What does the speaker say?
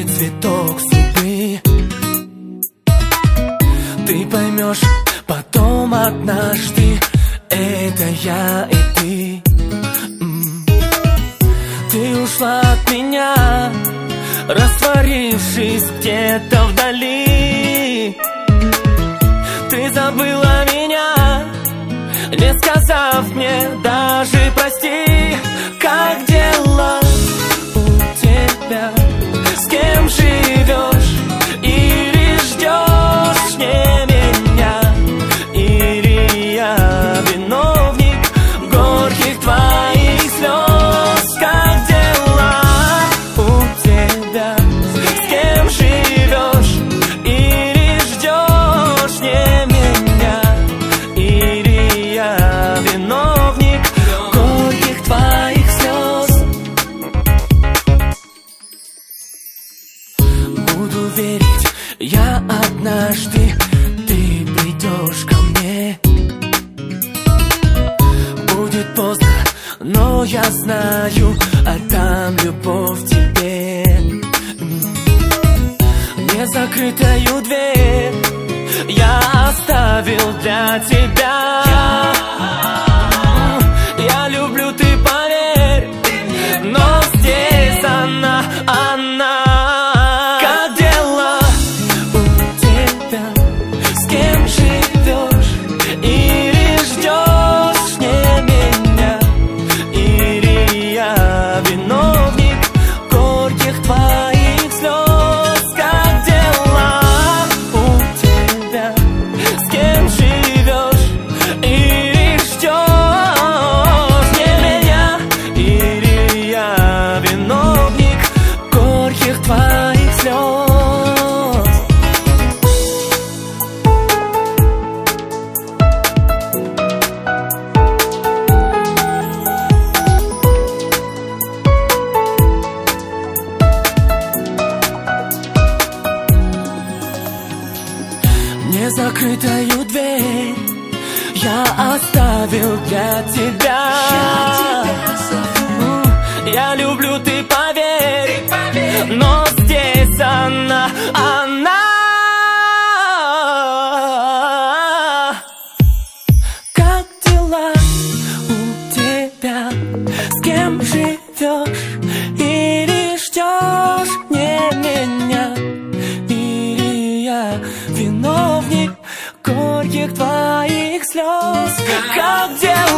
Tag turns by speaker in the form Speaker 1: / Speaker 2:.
Speaker 1: ты цветок судьбы. Ты поймешь потом однажды, это я и ты. Ты ушла от меня, растворившись где-то вдали. Ты забыла меня, не сказав мне даже прости. Как дела у тебя? С кем живешь? Или ждешь не меня? Или я виновник горьких твоих слез? Как дела у тебя? С кем живешь? Или ждешь не меня? Или я виновник горьких твоих слез? Буду верить я однажды, ты придешь ко мне. Будет поздно, но я знаю, отдам любовь тебе. Незакрытую дверь я оставил для тебя. Я люблю, ты поверь, но здесь она. Как дела у тебя? С кем живешь? Или ждешь не меня? Или я виновник горьких твоих слез? Как дела у тебя? С кем живешь? Или ждешь не меня? Или я виновник горьких твоих слез? Незакрытую дверь я оставил для тебя. Я люблю, ты поверь, но здесь она. Как дела у тебя? С кем живешь? Или ждешь не меня? Или я виновник горьких твоих слез? Как дела